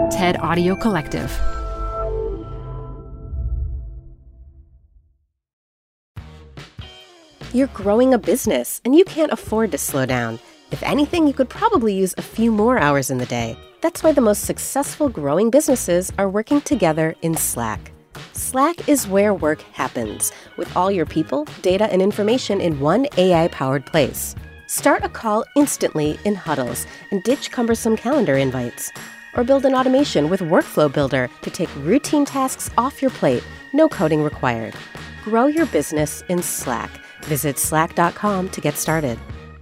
TED Audio Collective. You're growing a business, and you can't afford to slow down. If anything, you could probably use a few more hours in the day. That's why the most successful growing businesses are working together in Slack. Slack is where work happens, with all your people, data, and information in one AI-powered place. Start a call instantly in huddles and ditch cumbersome calendar invites. Or build an automation with Workflow Builder to take routine tasks off your plate, no coding required. Grow your business in Slack. Visit slack.com to get started.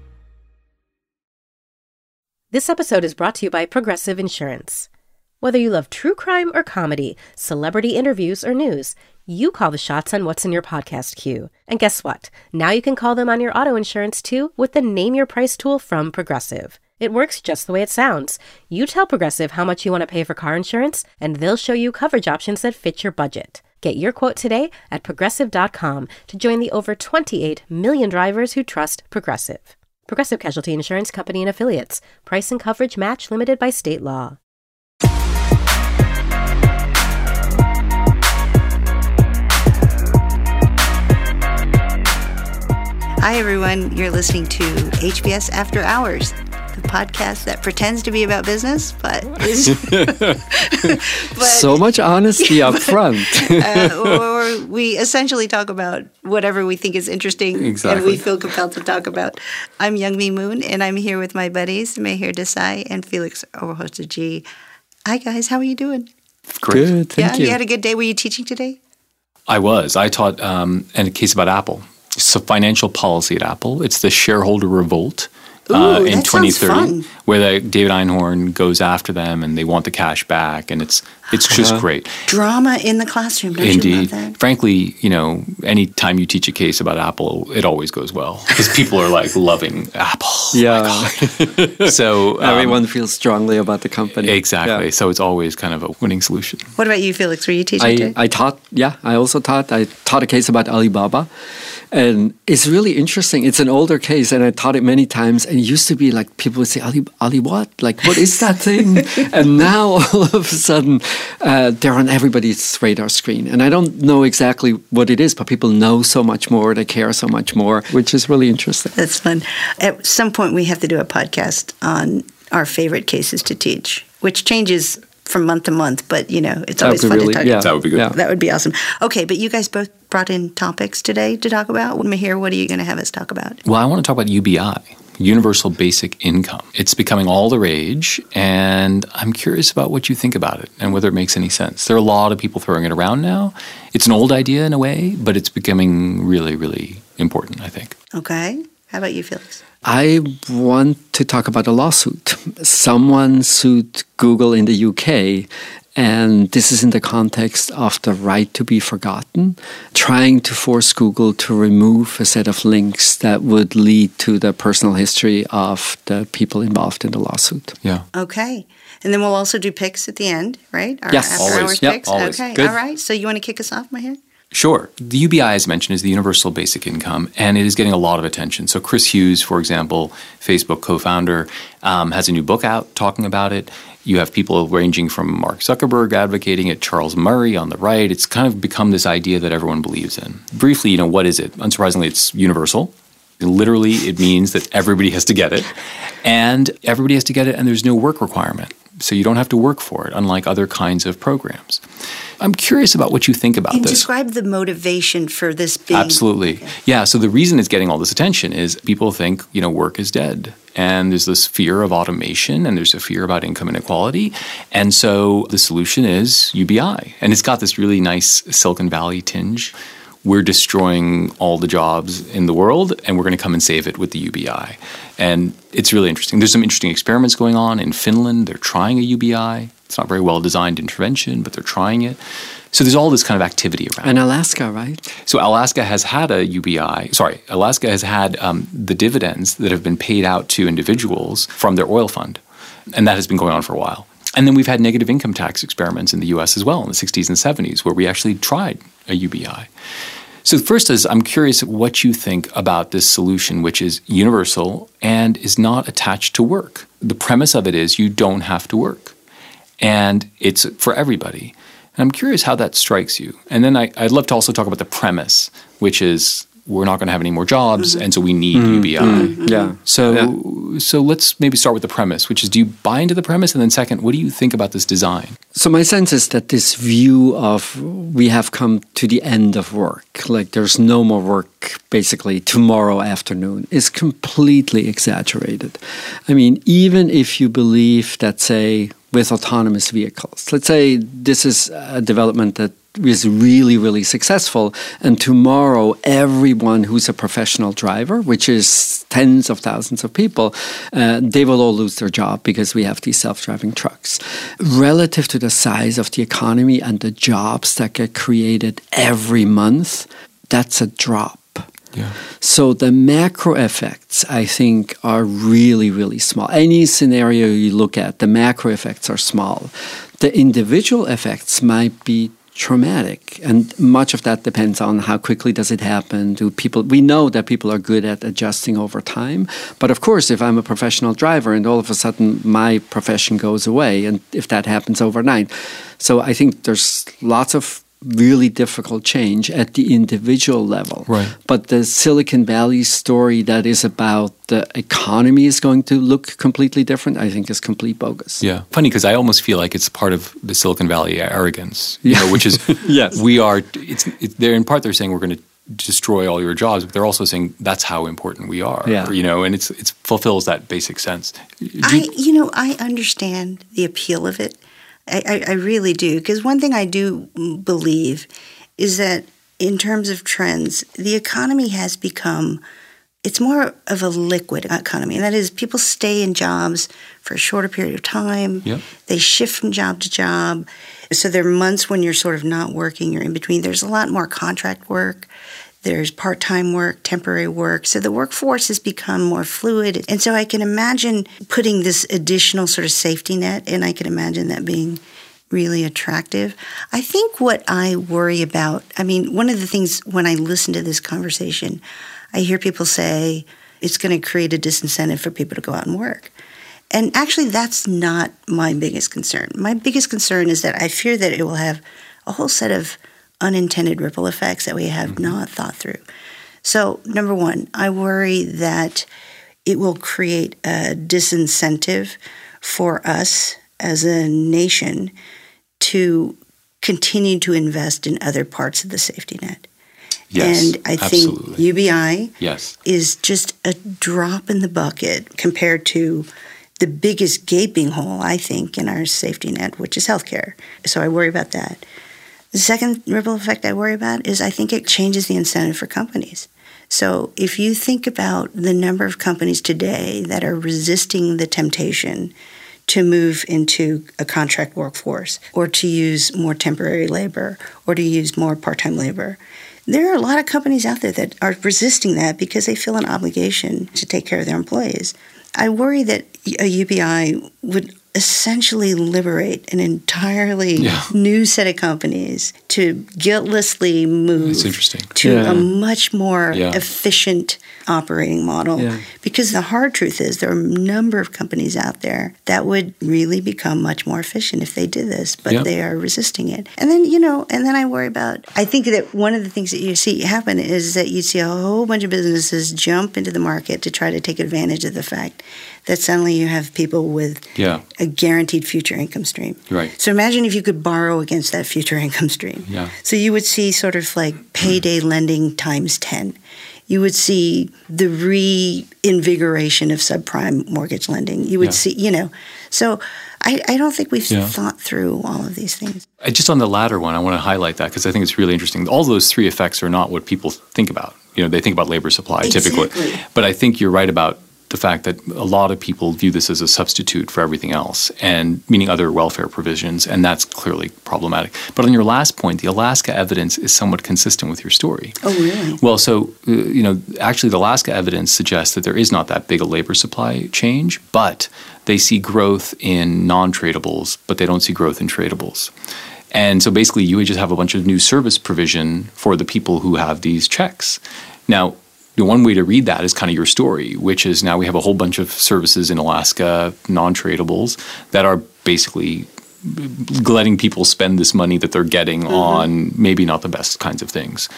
This episode is brought to you by Progressive Insurance. Whether you love true crime or comedy, celebrity interviews or news, you call the shots on what's in your podcast queue. And guess what? Now you can call them on your auto insurance too with the Name Your Price tool from Progressive. It works just the way it sounds. You tell Progressive how much you want to pay for car insurance, and they'll show you coverage options that fit your budget. Get your quote today at Progressive.com to join the over 28 million drivers who trust Progressive. Progressive Casualty Insurance Company and Affiliates. Price and coverage match limited by state law. Hi, everyone. You're listening to HBS After Hours, the podcast that pretends to be about business, but is... so much honesty up front. Or we essentially talk about whatever we think is interesting and we feel compelled to talk about. I'm Youngmi Moon, and I'm here with my buddies, Mehir Desai and Felix Orohosaji. Hi, guys. How are you doing? Great. Good, thank you. You had a good day. Were you teaching today? I was. I taught in a case about Apple. So financial policy at Apple. It's the shareholder revolt in 2030, where David Einhorn goes after them and they want the cash back, and it's just great. Drama in the classroom, don't Indeed. you love that? Frankly, any time you teach a case about Apple, it always goes well because people are like loving Apple. Yeah. So everyone feels strongly about the company. Exactly. Yeah. So it's always kind of a winning solution. What about you, Felix? Were you teaching today? I taught a case about Alibaba. And it's really interesting. It's an older case, and I taught it many times. And it used to be like people would say, Ali what? Like, what is that thing? And now all of a sudden, they're on everybody's radar screen. And I don't know exactly what it is, but people know so much more. They care so much more, which is really interesting. That's fun. At some point, we have to do a podcast on our favorite cases to teach, which changes from month to month, but it's always fun to talk about. That would be good. Yeah. That would be awesome. Okay, but you guys both brought in topics today to talk about. Mehir, what are you going to have us talk about? Well, I want to talk about UBI, Universal Basic Income. It's becoming all the rage, and I'm curious about what you think about it and whether it makes any sense. There are a lot of people throwing it around now. It's an old idea in a way, but it's becoming really, really important, I think. Okay. How about you, Felix? I want to talk about a lawsuit. Someone sued Google in the UK, and this is in the context of the right to be forgotten, trying to force Google to remove a set of links that would lead to the personal history of the people involved in the lawsuit. Yeah. Okay. And then we'll also do picks at the end, right? Yes. Always. Picks. Always. Okay. Good. All right. So you want to kick us off, Mehir? Sure. The UBI, as mentioned, is the Universal Basic Income, and it is getting a lot of attention. So Chris Hughes, for example, Facebook co-founder, has a new book out talking about it. You have people ranging from Mark Zuckerberg advocating it, Charles Murray on the right. It's kind of become this idea that everyone believes in. Briefly, what is it? Unsurprisingly, it's universal. Literally, it means that everybody has to get it. And everybody has to get it, and there's no work requirement. So you don't have to work for it, unlike other kinds of programs. I'm curious about what you think about this. Describe the motivation for this being... Absolutely. Yeah, so the reason it's getting all this attention is people think, work is dead. And there's this fear of automation, and there's a fear about income inequality. And so the solution is UBI. And it's got this really nice Silicon Valley tinge. We're destroying all the jobs in the world, and we're going to come and save it with the UBI. And it's really interesting. There's some interesting experiments going on in Finland. They're trying a UBI. It's not very well-designed intervention, but they're trying it. So there's all this kind of activity around. And Alaska, right? So Alaska has had a UBI. Alaska has had the dividends that have been paid out to individuals from their oil fund. And that has been going on for a while. And then we've had negative income tax experiments in the U.S. as well in the 60s and 70s where we actually tried a UBI. So first is I'm curious what you think about this solution, which is universal and is not attached to work. The premise of it is you don't have to work. and it's for everybody. And I'm curious how that strikes you. And then I'd love to also talk about the premise, which is we're not going to have any more jobs, and so we need UBI. Yeah. So let's maybe start with the premise, which is, do you buy into the premise? And then second, what do you think about this design? So my sense is that this view of we have come to the end of work, like there's no more work basically tomorrow afternoon, is completely exaggerated. I mean, even if you believe that, say, with autonomous vehicles, let's say this is a development that is really, really successful, and tomorrow everyone who's a professional driver, which is tens of thousands of people, they will all lose their job because we have these self-driving trucks. Relative to the size of the economy and the jobs that get created every month, that's a drop. Yeah. So the macro effects, I think, are really, really small. Any scenario you look at, the macro effects are small. The individual effects might be traumatic, and much of that depends on how quickly does it happen. We know that people are good at adjusting over time, but of course, if I'm a professional driver and all of a sudden my profession goes away, and if that happens overnight, so I think there's lots of really difficult change at the individual level. Right. But the Silicon Valley story that is about the economy is going to look completely different, I think is complete bogus. Yeah. Funny, because I almost feel like it's part of the Silicon Valley arrogance, which is yes. They're in part they're saying we're going to destroy all your jobs, but they're also saying that's how important we are. Yeah. And it fulfills that basic sense. I understand the appeal of it. I really do, because one thing I do believe is that in terms of trends, the economy has become, it's more of a liquid economy. And that is, people stay in jobs for a shorter period of time. Yep. They shift from job to job. So there are months when you're sort of not working, you're in between. There's a lot more contract work. There's part-time work, temporary work. So the workforce has become more fluid. And so I can imagine putting this additional sort of safety net, and I can imagine that being really attractive. I think what I worry about, one of the things when I listen to this conversation, I hear people say it's going to create a disincentive for people to go out and work. And actually, that's not my biggest concern. My biggest concern is that I fear that it will have a whole set of unintended ripple effects that we have not thought through. So, number one, I worry that it will create a disincentive for us as a nation to continue to invest in other parts of the safety net. Yes, and I absolutely. think UBI yes. is just a drop in the bucket compared to the biggest gaping hole, I think, in our safety net, which is healthcare. So I worry about that. The second ripple effect I worry about is I think it changes the incentive for companies. So if you think about the number of companies today that are resisting the temptation to move into a contract workforce or to use more temporary labor or to use more part-time labor, there are a lot of companies out there that are resisting that because they feel an obligation to take care of their employees. I worry that a UBI would essentially liberate an entirely new set of companies to guiltlessly move to a much more efficient operating model. Yeah. Because the hard truth is there are a number of companies out there that would really become much more efficient if they did this, but they are resisting it. And then, I worry about, I think that one of the things that you see happen is that you see a whole bunch of businesses jump into the market to try to take advantage of the fact that suddenly you have people with a guaranteed future income stream. Right. So imagine if you could borrow against that future income stream. Yeah. So you would see sort of like payday lending times 10. You would see the reinvigoration of subprime mortgage lending. You would see, So I don't think we've thought through all of these things. Just on the latter one, I want to highlight that because I think it's really interesting. All those three effects are not what people think about. They think about labor supply typically. But I think you're right about the fact that a lot of people view this as a substitute for everything else, and meaning other welfare provisions, and that's clearly problematic. But on your last point, the Alaska evidence is somewhat consistent with your story. Oh, really? Well, so, actually the Alaska evidence suggests that there is not that big a labor supply change, but they see growth in non-tradables, but they don't see growth in tradables. And so basically you would just have a bunch of new service provision for the people who have these checks. Now, the one way to read that is kind of your story, which is now we have a whole bunch of services in Alaska, non-tradables, that are basically letting people spend this money that they're getting on maybe not the best kinds of things.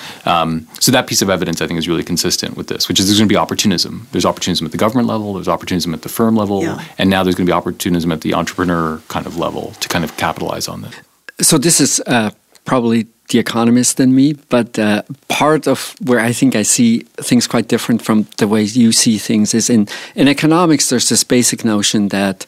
So that piece of evidence, I think, is really consistent with this, which is there's going to be opportunism. There's opportunism at the government level, there's opportunism at the firm level, and now there's going to be opportunism at the entrepreneur kind of level to kind of capitalize on this. So this is probably the economist in me, but part of where I think I see things quite different from the way you see things is in economics, there's this basic notion that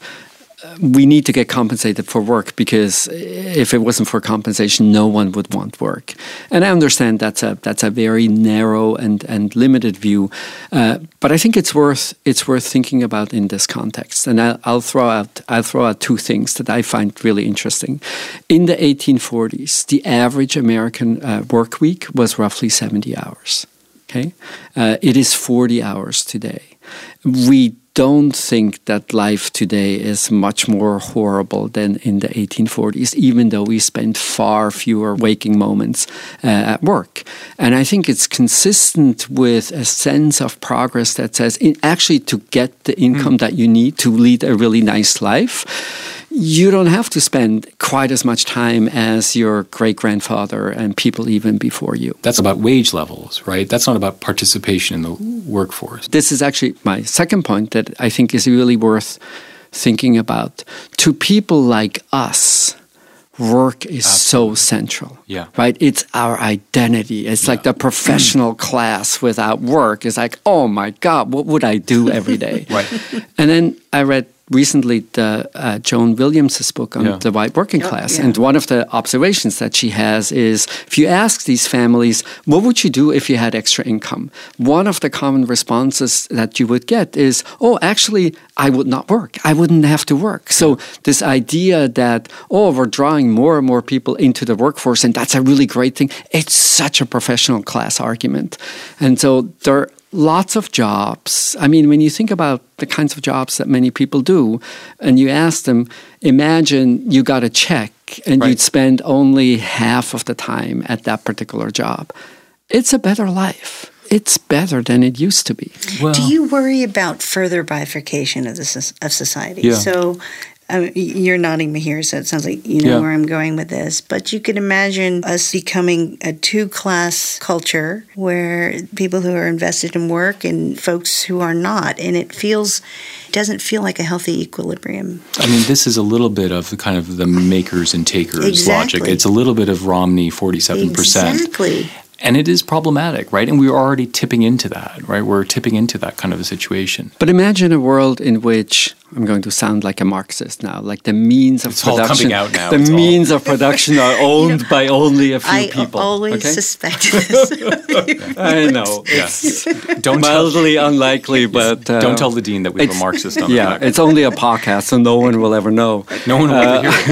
we need to get compensated for work, because if it wasn't for compensation, no one would want work. And I understand that's a very narrow and limited view, but I think it's worth thinking about in this context. And I'll throw out two things that I find really interesting. In the 1840s, the average American work week was roughly 70 hours. Okay, it is 40 hours today. We don't think that life today is much more horrible than in the 1840s, even though we spend far fewer waking moments at work. And I think it's consistent with a sense of progress that says, actually, to get the income that you need to lead a really nice life, you don't have to spend quite as much time as your great-grandfather and people even before you. That's about wage levels, right? That's not about participation in the workforce. This is actually my second point that I think is really worth thinking about. To people like us, work is so central, right? It's our identity. It's like the professional class without work is like, oh my God, what would I do every day? Right. And then I read recently the Joan Williams' book on the white working class. And one of the observations that she has is, if you ask these families, what would you do if you had extra income? One of the common responses that you would get is, oh, actually, I would not work. I wouldn't have to work. So this idea that, oh, we're drawing more and more people into the workforce, and that's a really great thing, it's such a professional class argument. And so there are lots of jobs. I mean, when you think about the kinds of jobs that many people do, and you ask them, imagine you got a check and you'd spend only half of the time at that particular job. It's a better life. It's better than it used to be. Well, do you worry about further bifurcation of society? Yeah. So you're nodding me here, so it sounds like you know where I'm going with this. But you could imagine us becoming a two-class culture where people who are invested in work and folks who are not. And it doesn't feel like a healthy equilibrium. I mean, this is a little bit of the kind of the makers and takers logic. It's a little bit of Romney, 47%. Exactly. And it is problematic, right? And we're already tipping into that, right? We're tipping into that kind of a situation. But imagine a world in which, I'm going to sound like a Marxist now, like the means of production. It's all coming out now. The means of production are owned by only a few people. I always suspect this. I know. It's mildly unlikely, but... don't tell the dean that we have a Marxist on the back. It's only a podcast, so no one will ever know. No one will ever hear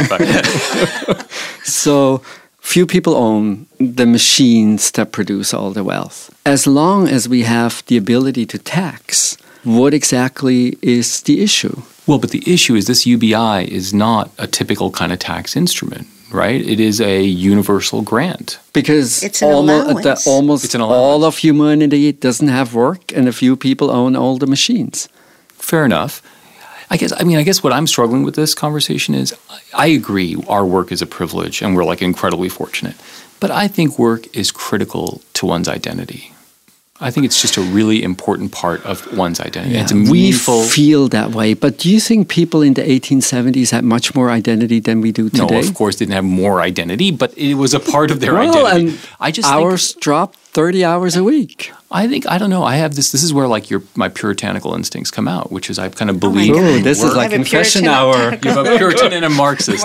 it. So... few people own the machines that produce all the wealth. As long as we have the ability to tax, what exactly is the issue? Well, but the issue is this UBI is not a typical kind of tax instrument, right? It is a universal grant. Because it's an allowance. Almost all of humanity doesn't have work, and a few people own all the machines. Fair enough. I guess what I'm struggling with this conversation is I agree our work is a privilege and we're like incredibly fortunate. But I think work is critical to one's identity. I think it's just a really important part of one's identity. Yeah, it's a meaningful... We feel that way. But do you think people in the 1870s had much more identity than we do today? No, of course, didn't have more identity, but it was a part of their identity. And hours dropped 30 hours a week. I don't know. I have this is where like my puritanical instincts come out, which is I kind of believe this is like confession hour. You have a Puritan and a Marxist.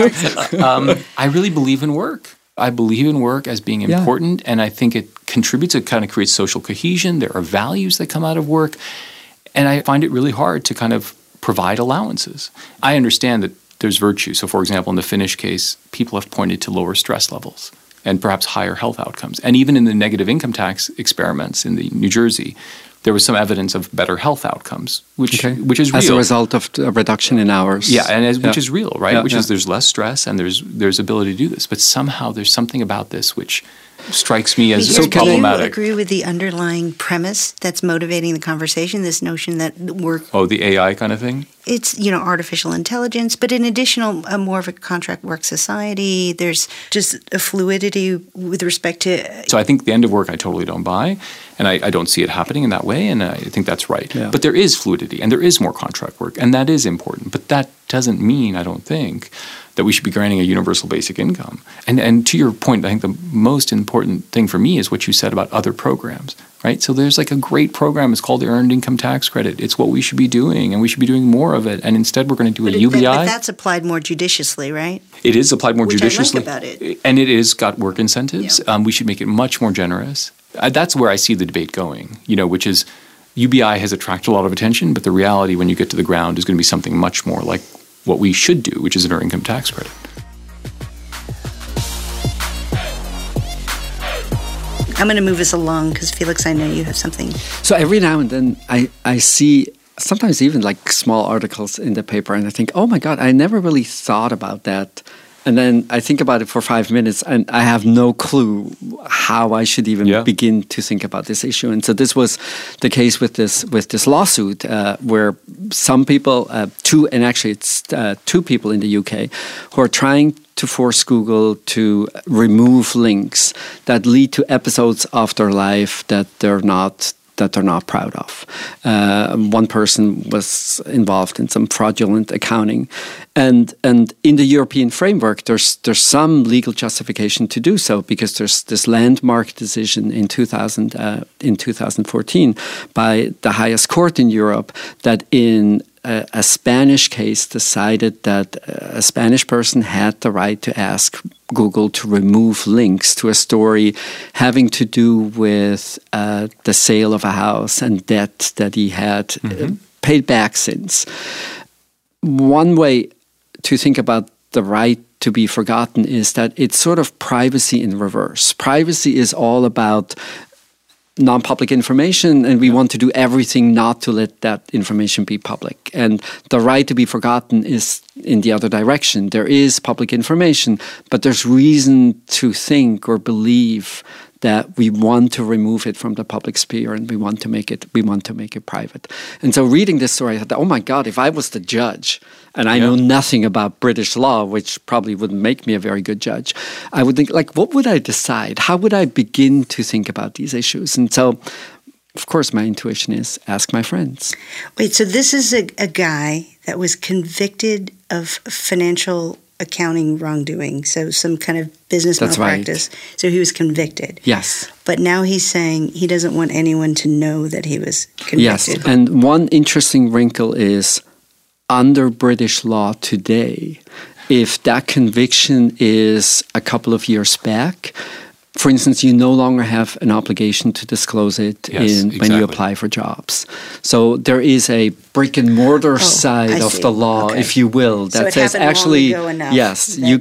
I really believe in work. I believe in work as being important, and I think it contributes, it kind of creates social cohesion. There are values that come out of work, and I find it really hard to kind of provide allowances. I understand that there's virtue. So, for example, in the Finnish case, people have pointed to lower stress levels and perhaps higher health outcomes. And even in the negative income tax experiments in New Jersey, there was some evidence of better health outcomes, which is real. As a result of a reduction in hours. Yeah, and which is real, right? Which is there's less stress and there's ability to do this. But somehow there's something about this which strikes me as Do problematic. you agree with the underlying premise that's motivating the conversation, this notion that we're... Oh, the AI kind of thing? It's, artificial intelligence, but in addition, more of a contract work society. There's just a fluidity with respect to... So I think the end of work I totally don't buy, and I don't see it happening in that way, and I think that's right. Yeah. But there is fluidity, and there is more contract work, and that is important. But that doesn't mean, I don't think, that we should be granting a universal basic income. And to your point, I think the most important thing for me is what you said about other programs, right? So there's like a great program. It's called the Earned Income Tax Credit. It's what we should be doing, and we should be doing more of it. And instead, we're going to do a UBI. But that's applied more judiciously, right? It is applied more judiciously. I like about it. And it is got work incentives. Yeah. We should make it much more generous. That's where I see the debate going, which is UBI has attracted a lot of attention, but the reality when you get to the ground is going to be something much more like what we should do, which is an earned income tax credit. I'm going to move us along because, Felix, I know you have something. So every now and then I see sometimes even like small articles in the paper and I think, oh my God, I never really thought about that. And then I think about it for 5 minutes and I have no clue how I should even begin to think about this issue. And so this was the case with this lawsuit where some people, two people in the UK who are trying to force Google to remove links that lead to episodes of their life that they're not proud of. One person was involved in some fraudulent accounting, and in the European framework, there's some legal justification to do so because there's this landmark decision in 2014 by the highest court in Europe that in a Spanish case decided that a Spanish person had the right to ask Google to remove links to a story having to do with the sale of a house and debt that he had paid back since. One way to think about the right to be forgotten is that it's sort of privacy in reverse. Privacy is all about non-public information, and we want to do everything not to let that information be public. And the right to be forgotten is in the other direction. There is public information, but there's reason to think or believe that we want to remove it from the public sphere and we want to make it private. And so reading this story, I thought, oh my God, if I was the judge and I know nothing about British law, which probably wouldn't make me a very good judge, I would think, like, what would I decide? How would I begin to think about these issues? And so, of course, my intuition is ask my friends. Wait, so this is a guy that was convicted of financial accounting wrongdoing, so some kind of business malpractice. Right. So he was convicted. Yes. But now he's saying he doesn't want anyone to know that he was convicted. Yes, and one interesting wrinkle is under British law today, if that conviction is a couple of years back, for instance, you no longer have an obligation to disclose it when you apply for jobs. So there is a brick and mortar side of the law, if you will, that says actually, yes, you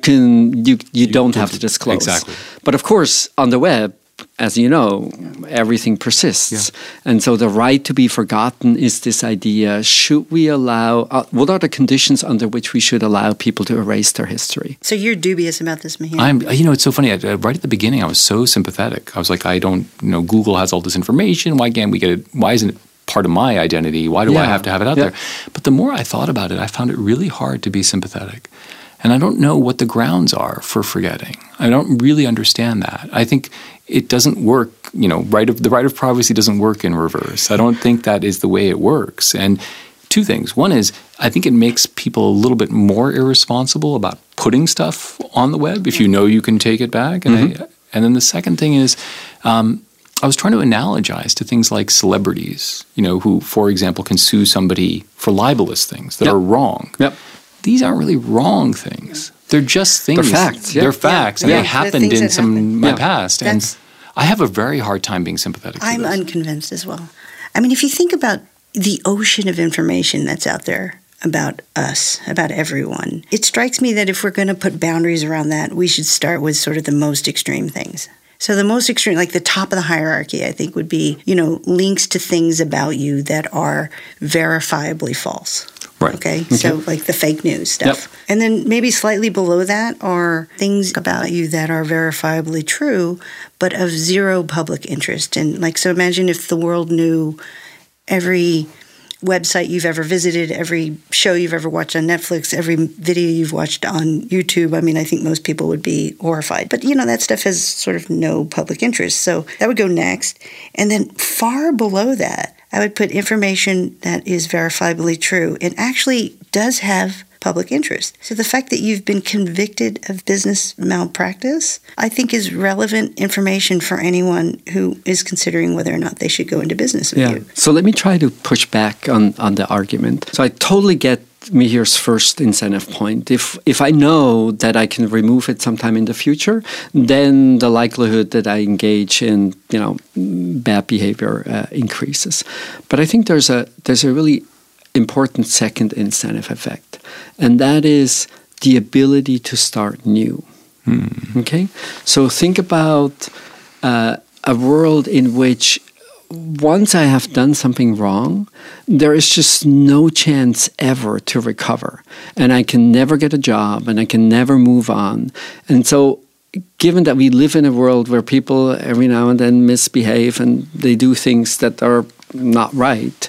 don't have to disclose. Exactly. But of course, on the web, as you know, everything persists. Yeah. And so the right to be forgotten is this idea, should we allow, what are the conditions under which we should allow people to erase their history? So you're dubious about this, Mahir? It's so funny. Right at the beginning, I was so sympathetic. I was like, Google has all this information. Why can't we get it? Why isn't it part of my identity? Why do I have to have it out there? But the more I thought about it, I found it really hard to be sympathetic. And I don't know what the grounds are for forgetting. I don't really understand that. I think it doesn't work, the right of privacy doesn't work in reverse. I don't think that is the way it works. And two things. One is, I think it makes people a little bit more irresponsible about putting stuff on the web if you know you can take it back. And then the second thing is, I was trying to analogize to things like celebrities, who, for example, can sue somebody for libelous things that are wrong. Yep. These aren't really wrong things. They're just things. They're facts. They're facts, and they happened in my past. And I have a very hard time being sympathetic to this. I'm unconvinced as well. I mean, if you think about the ocean of information that's out there about us, about everyone, it strikes me that if we're going to put boundaries around that, we should start with sort of the most extreme things. So the most extreme, like the top of the hierarchy, I think would be, links to things about you that are verifiably false. Right. Okay. So like the fake news stuff. Yep. And then maybe slightly below that are things about you that are verifiably true, but of zero public interest. And like, so imagine if the world knew every website you've ever visited, every show you've ever watched on Netflix, every video you've watched on YouTube. I mean, I think most people would be horrified. But, that stuff has sort of no public interest. So that would go next. And then far below that, I would put information that is verifiably true and actually does have public interest. So the fact that you've been convicted of business malpractice, I think is relevant information for anyone who is considering whether or not they should go into business with you. So let me try to push back on the argument. So I totally get Mihir's first incentive point. If I know that I can remove it sometime in the future, then the likelihood that I engage in bad behavior increases. But I think there's a really important second incentive effect, and that is the ability to start new. Okay, so think about a world in which once I have done something wrong, there is just no chance ever to recover. And I can never get a job and I can never move on. And so given that we live in a world where people every now and then misbehave and they do things that are not right,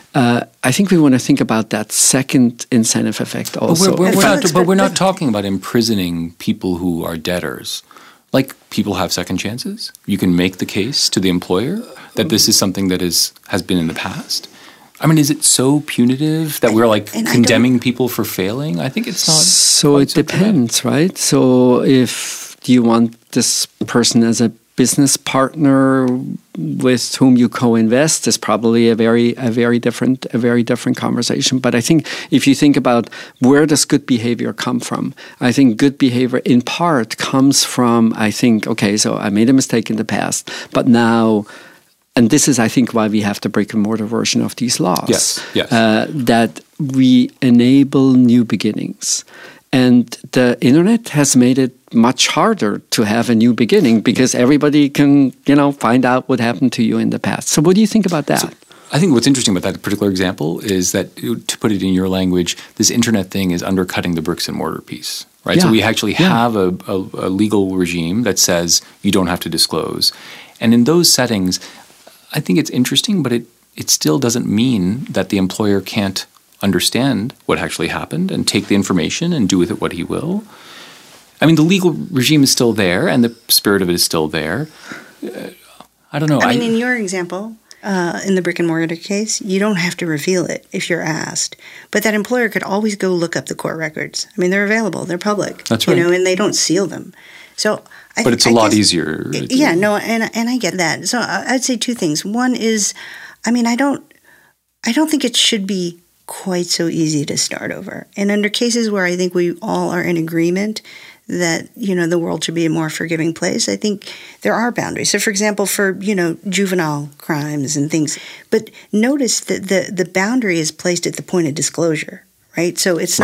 I think we want to think about that second incentive effect also. But we're not talking about imprisoning people who are debtors. Like, people have second chances. You can make the case to the employer that this is something that has been in the past. I mean, is it so punitive that we're condemning people for failing? I think it's not. So it depends, right? So if you want this person as a business partner with whom you co-invest, is probably a very different conversation. But I think if you think about where does good behavior come from, I think good behavior in part comes from, so I made a mistake in the past, but now, and this is, I think, why we have the brick-and-mortar version of these laws. Yes. That we enable new beginnings. And the internet has made it much harder to have a new beginning because everybody can, find out what happened to you in the past. So what do you think about that? So I think what's interesting about that particular example is that, to put it in your language, this internet thing is undercutting the bricks and mortar piece, right? So we actually have a legal regime that says you don't have to disclose. And in those settings, I think it's interesting, but it still doesn't mean that the employer can't understand what actually happened and take the information and do with it what he will. I mean, the legal regime is still there and the spirit of it is still there. I don't know. I mean, in your example, in the brick and mortar case, you don't have to reveal it if you're asked. But that employer could always go look up the court records. I mean, they're available. They're public. That's right. And they don't seal them. So But it's a lot easier. Yeah, no, and I get that. So I'd say two things. One is, I don't think it should be quite so easy to start over. And under cases where I think we all are in agreement that, the world should be a more forgiving place, I think there are boundaries. So, for example, for, juvenile crimes and things. But notice that the boundary is placed at the point of disclosure, right? So it's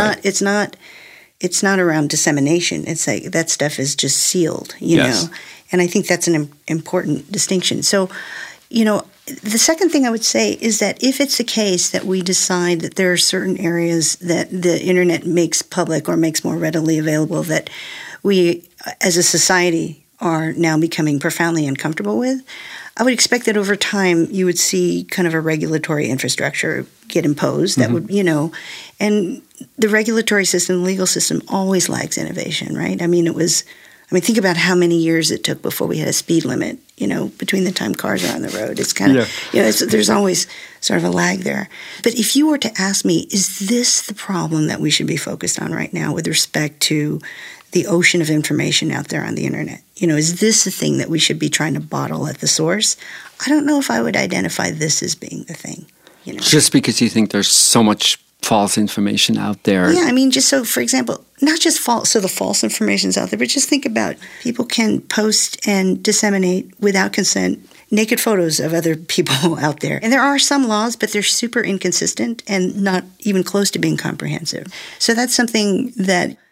not around dissemination. It's like that stuff is just sealed, you know. And I think that's an important distinction. So, the second thing I would say is that if it's the case that we decide that there are certain areas that the internet makes public or makes more readily available that we as a society are now becoming profoundly uncomfortable with, I would expect that over time you would see kind of a regulatory infrastructure get imposed that would, and the regulatory system, the legal system always lags innovation, right? Think about how many years it took before we had a speed limit, between the time cars are on the road. It's kind of, there's always sort of a lag there. But if you were to ask me, is this the problem that we should be focused on right now with respect to the ocean of information out there on the internet? Is this the thing that we should be trying to bottle at the source? I don't know if I would identify this as being the thing. Just because you think there's so much false information out there. Yeah, just so, for example, not just false, so the false information's out there, but just think about people can post and disseminate without consent naked photos of other people out there. And there are some laws, but they're super inconsistent and not even close to being comprehensive. So that's something that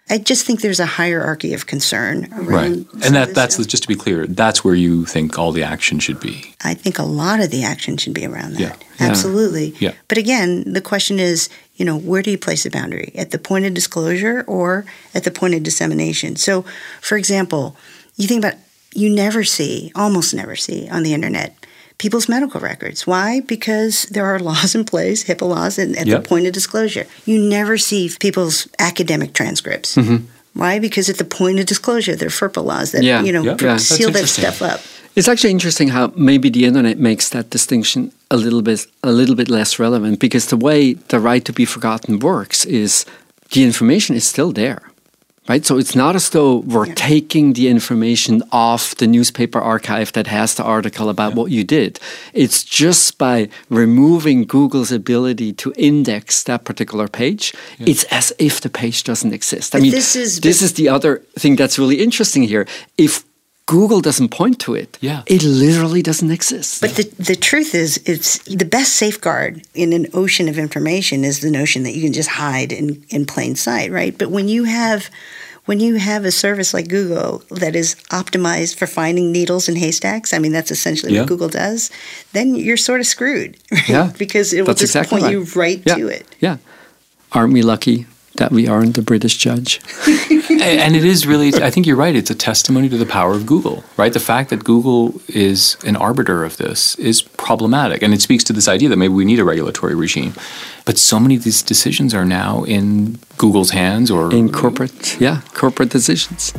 I just think there's a hierarchy of concern around. Right. And that's just to be clear, that's where you think all the action should be. I think a lot of the action should be around that. Yeah. Absolutely. Yeah. But again, the question is, where do you place the boundary? At the point of disclosure or at the point of dissemination? So, for example, you think about, almost never see on the internet people's medical records. Why? Because there are laws in place, HIPAA laws, and at the point of disclosure. You never see people's academic transcripts. Mm-hmm. Why? Because at the point of disclosure, there are FERPA laws that, seal that stuff up. It's actually interesting how maybe the internet makes that distinction a little bit less relevant, because the way the right to be forgotten works is the information is still there. Right? So it's not as though we're taking the information off the newspaper archive that has the article about what you did. It's just by removing Google's ability to index that particular page, it's as if the page doesn't exist. I mean, this is the other thing that's really interesting here. If Google doesn't point to it, it literally doesn't exist. But the truth is, it's the best safeguard in an ocean of information is the notion that you can just hide in plain sight, right? But when you have a service like Google that is optimized for finding needles in haystacks, I mean, that's essentially what Google does, then you're sort of screwed, right? Yeah, because it will just point you right to it. Yeah. Aren't we lucky that we aren't the British judge? And it is really, I think you're right, it's a testimony to the power of Google, right? The fact that Google is an arbiter of this is problematic. And it speaks to this idea that maybe we need a regulatory regime. But so many of these decisions are now in Google's hands or... in corporate decisions.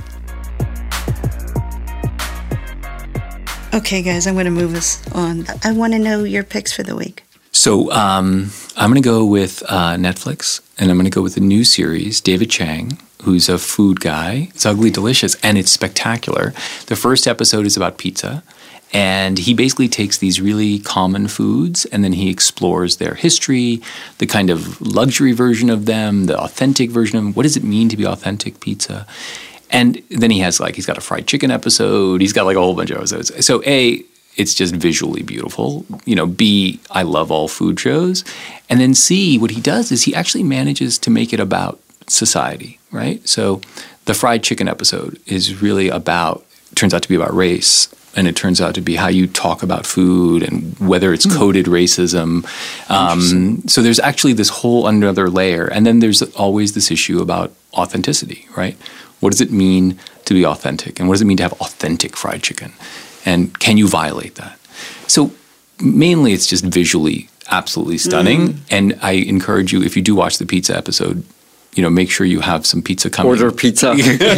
Okay, guys, I'm going to move us on. I want to know your picks for the week. So I'm going to go with Netflix, and I'm going to go with the new series, David Chang, who's a food guy. It's Ugly Delicious, and it's spectacular. The first episode is about pizza, and he basically takes these really common foods, and then he explores their history, the kind of luxury version of them, the authentic version of them. What does it mean to be authentic pizza? And then he's got a fried chicken episode. He's got a whole bunch of episodes. So A, it's just visually beautiful. B, I love all food shows. And then C, what he does is he actually manages to make it about society, right? So the fried chicken episode is really turns out to be about race. And it turns out to be how you talk about food and whether it's coded racism. So there's actually this whole another layer. And then there's always this issue about authenticity, right? What does it mean to be authentic? And what does it mean to have authentic fried chicken? And can you violate that? So mainly it's just visually absolutely stunning. And I encourage you, if you do watch the pizza episode, make sure you have some pizza coming. Order pizza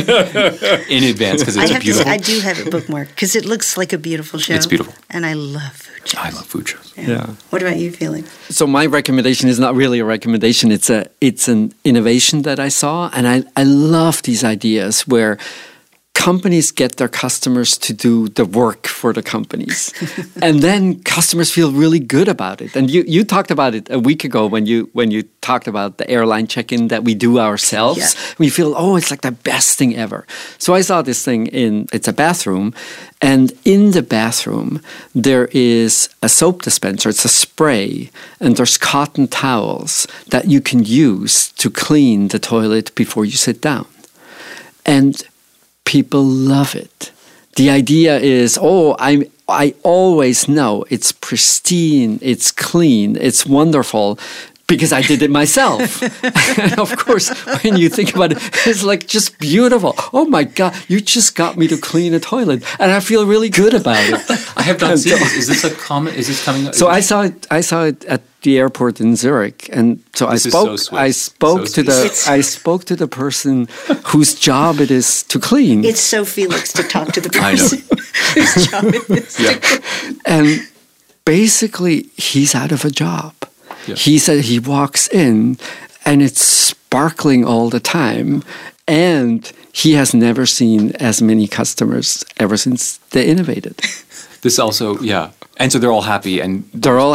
in advance because it's beautiful. I do have it bookmarked because it looks like a beautiful show. It's beautiful. And I love food shows. I love food shows. Yeah. What about you, Felix? So my recommendation is not really a recommendation. It's an innovation that I saw. And I love these ideas where companies get their customers to do the work for the companies. And then customers feel really good about it. And you talked about it a week ago when you talked about the airline check-in that we do ourselves. Yeah. We feel, it's like the best thing ever. So I saw this thing it's a bathroom. And in the bathroom, there is a soap dispenser. It's a spray. And there's cotton towels that you can use to clean the toilet before you sit down. And people love it. The idea is, I always know it's pristine, it's clean, it's wonderful because I did it myself. And of course, when you think about it, it's just beautiful. Oh my God, you just got me to clean a toilet, and I feel really good about it. I have not seen this. Is this a comment? Is this coming up? So I saw it at the airport in Zurich, and so I spoke to the person whose job it is to clean. It's so Felix to talk to the person whose job it is to clean. And basically, he's out of a job. Yeah. He said he walks in, and it's sparkling all the time, and he has never seen as many customers ever since they innovated. This also, and so they're all happy, and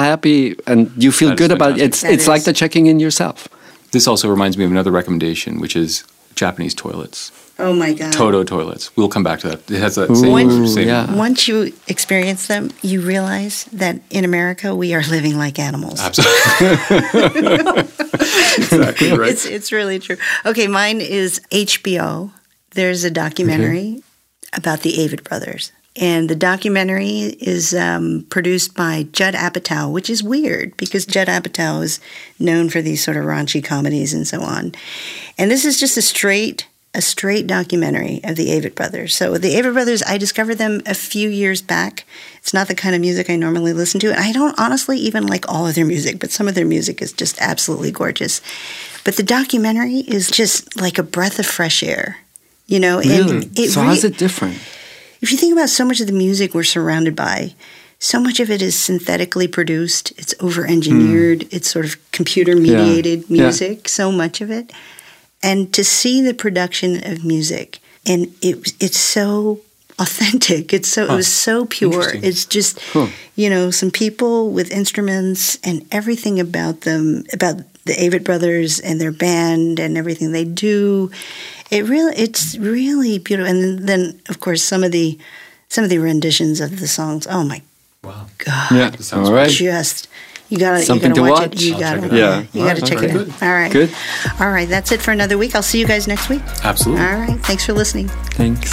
you feel good about it. It's like the checking in yourself. This also reminds me of another recommendation, which is Japanese toilets. Oh my God. Toto toilets. We'll come back to that. It has that same. Once you experience them, you realize that in America we are living like animals. Absolutely. Exactly right. It's really true. Okay, mine is HBO. There's a documentary about the Avett Brothers. And the documentary is produced by Judd Apatow, which is weird because Judd Apatow is known for these sort of raunchy comedies and so on. And this is just a straight documentary of the Avett Brothers. So the Avett Brothers, I discovered them a few years back. It's not the kind of music I normally listen to. And I don't honestly even like all of their music, but some of their music is just absolutely gorgeous. But the documentary is just like a breath of fresh air, you know? Really? And so how's it different? If you think about so much of the music we're surrounded by, so much of it is synthetically produced. It's over-engineered. It's sort of computer-mediated music, so much of it. And to see the production of music, and it's so authentic. It was so pure. It's just, you know, some people with instruments and everything about them, about the Avett Brothers and their band and everything they do. It's really beautiful. And then, of course, some of the renditions of the songs. Oh my God! Yeah, all right. Just you gotta watch it. You gotta check it out. All right, good. All right, that's it for another week. I'll see you guys next week. Absolutely. All right. Thanks for listening. Thanks.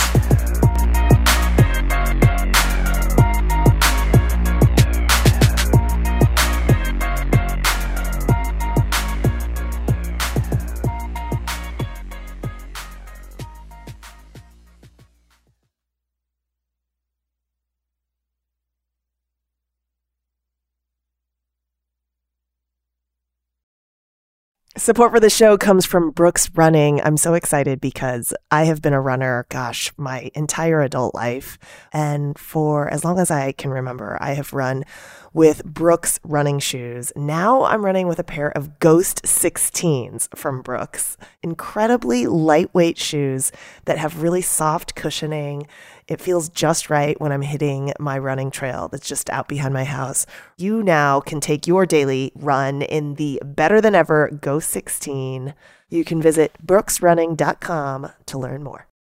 Support for the show comes from Brooks Running. I'm so excited because I have been a runner, my entire adult life. And for as long as I can remember, I have run with Brooks running shoes. Now I'm running with a pair of Ghost 16s from Brooks. Incredibly lightweight shoes that have really soft cushioning. It feels just right when I'm hitting my running trail that's just out behind my house. You now can take your daily run in the better than ever Ghost 16. You can visit brooksrunning.com to learn more.